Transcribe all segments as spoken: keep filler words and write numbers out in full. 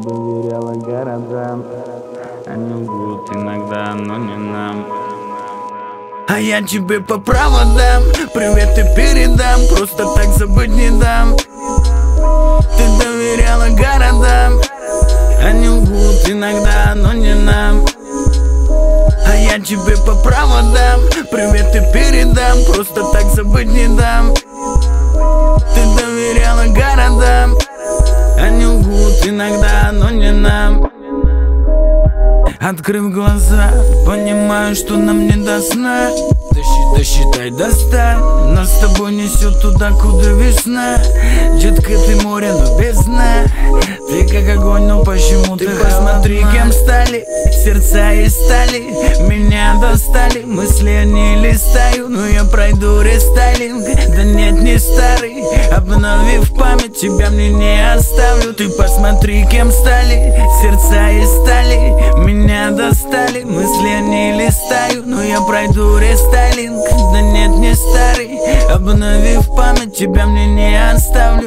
доверяла городам. Они лгут иногда, но не нам. А я тебе по проводам приветы передам, просто так забыть не дам. Ты доверяла городам. Они лгут иногда, но не нам. А я тебе по проводам приветы передам, просто так забыть не дам. Ты доверяла городам. Они лгут иногда, но не нам. Открыв глаза, понимаю, что нам не до сна. Досчитай до ста, нас с тобой несет туда, куда весна. Детка, ты море, но без дна. Ты как огонь, но почему ты посмотри, кем стали. Сердца из стали, меня достали. Мысли они листаю, но я пройду рестайлинг. Да нет, не старый, обновив память, тебя мне не оставлю. Ты посмотри, кем стали. Сердца из стали, меня достали. Мысли они листаю, но я пройду рестайлинг. Да нет, не старый, обновив память, тебя мне не оставлю.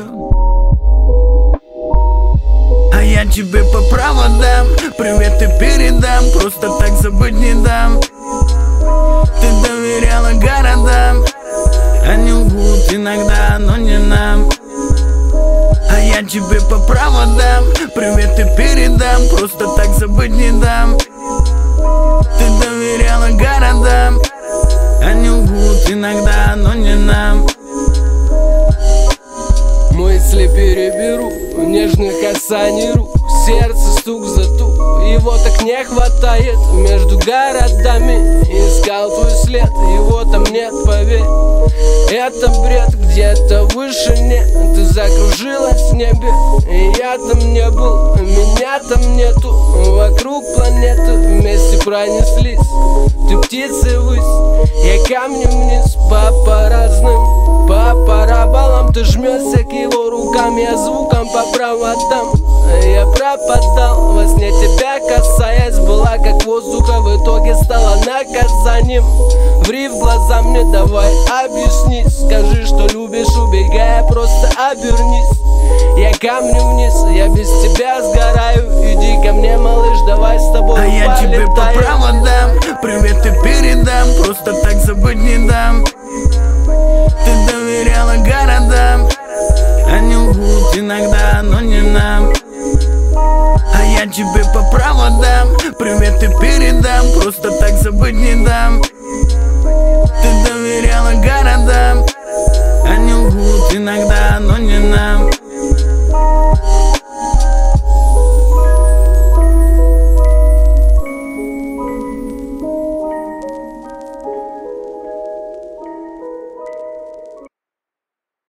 А я тебе по проводам приветы передам, просто так забыть не дам. Ты доверяла городам. Они лгут иногда, но не нам. А я тебе по проводам приветы передам, просто так забыть не дам. Ты доверяла городам. Они лгут иногда, но не нам. Мысли переберу, нежных касаний рук. Сердце стук за тук, его так не хватает. Между городами искал твой след, его там нет, поверь. Это бред, где-то выше не. Ты закружилась в небе, и я там не был. Меня там нету, вокруг планеты вместе пронеслись. Ты птицы ввысь, я камнем вниз. По разным, по параболам. Ты жмешься к его рукам, я звуком по проводам. Я пропадал во сне, тебя касаясь. Была как воздуха, в итоге стала наказанием. Ври в глаза мне, давай объяснись. Скажи, что любишь, убегая, просто обернись. Я камнем вниз, я без тебя сгораю. Иди ко мне, малыш, давай с тобой А полетаем. я тебе по проводам приветы передам, просто так забыть не дам. Ты доверяла городам. Они лгут иногда, но не нам. А я тебе по проводам приветы передам, просто так забыть не дам.